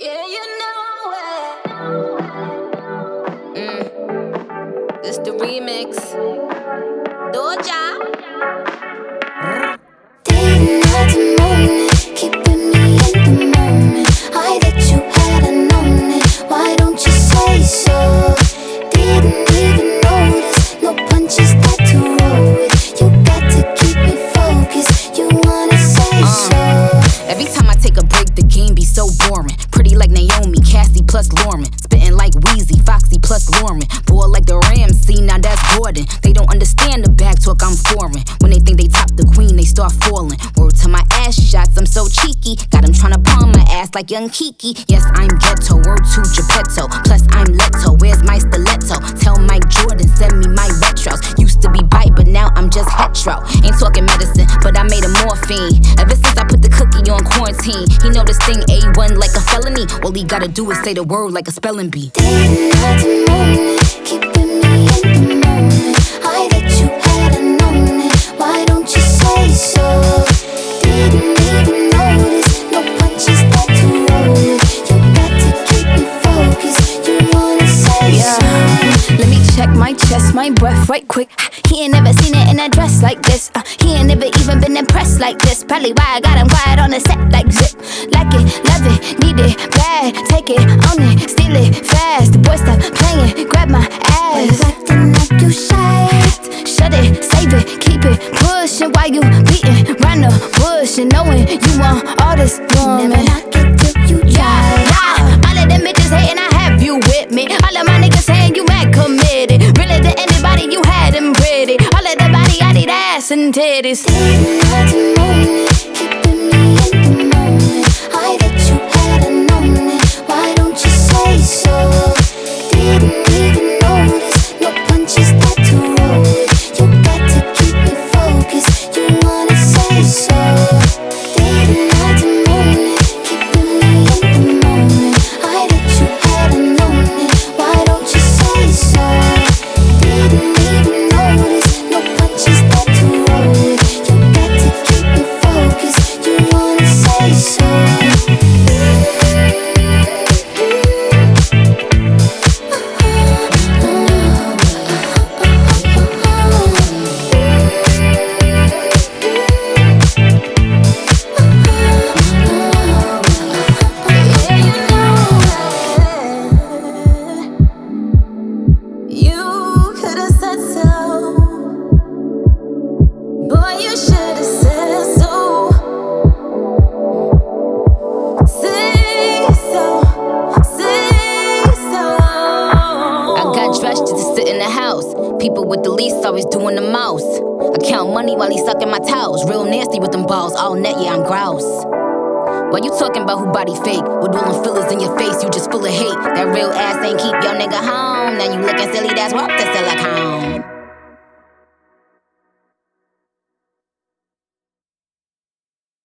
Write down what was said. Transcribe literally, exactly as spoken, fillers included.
Yeah, you know it. Mm. This the remix. Doja. Didn't have to moan it, keeping me in the moment. I that you hadn't known it. Why don't you say so? Didn't even notice. No punches that to roll with. You got to keep me focused. You wanna say uh, so? Every time I take a break, the game be so boring. Pretty like Naomi, Cassie plus Lauren. Spitting like Weezy, Foxy plus Lauren. Boy like the Ramsey, now that's Gordon. They don't understand the back talk, I'm foreign. When they think they top the queen, they start falling. Word to my ass shots, I'm so cheeky. Got them tryna palm my ass like young Kiki. Yes, I'm ghetto, word to Geppetto. Plus I'm Leto, where's my stiletto? Tell Mike Jordan, send me my retros. Used to be bite, but now I'm just hetero. Ain't talking medicine, but I made a morphine. Ever since I put the cookie on quarantine, he know this thing A one like a felony. All he gotta do is say the word like a spelling bee. Didn't have to moan it, keeping me in the moment. I that you hadn't known it. Why don't you say so? Didn't even notice. No punches that to roll with. You got to keep me focused. You wanna say Yeah. so? Let me check my chest, my breath right quick. He ain't never seen it in a dress like this. Uh, he ain't never even been impressed like this. Probably why I got him quiet on the set like zip. Like it, love it, need it, bad. Take it, own it, steal it, fast. The boy stop playing, grab my Why you ass. acting like you shy? Shut it, save it, keep it pushing while you beating round the bush and knowing you want all this woman. Never knock it till you Yeah, try. yeah. All of them bitches hating, I have you with me. All of my niggas saying you mad committed. Really to anybody, you had them pretty. All of the body, I need ass and titties. Didn't have to moan it, keeping me in the moment. I that you hadn't known it. Why don't you say so? Didn't even notice. No punches that to roll with. You got to keep me focused. You wanna say so? Didn't have to moan it, keeping me in the moment. I that you hadn't known it. Why don't you say so? Didn't even notice. No punches that to roll with. You got to keep me focused. You wanna say so? Yeah, you know it. You could've said so. Boy, you should've said so. Say so, say so. I got dressed just to sit in the house. People with the least always doing the most. I count money while he sucking my towels. Real nasty with them balls, all net, yeah, I'm grouse. Why you talking about who body fake? With all them fillers in your face, you just full of hate. That real ass ain't keep your nigga home. Now you looking silly, that's worth the silicone.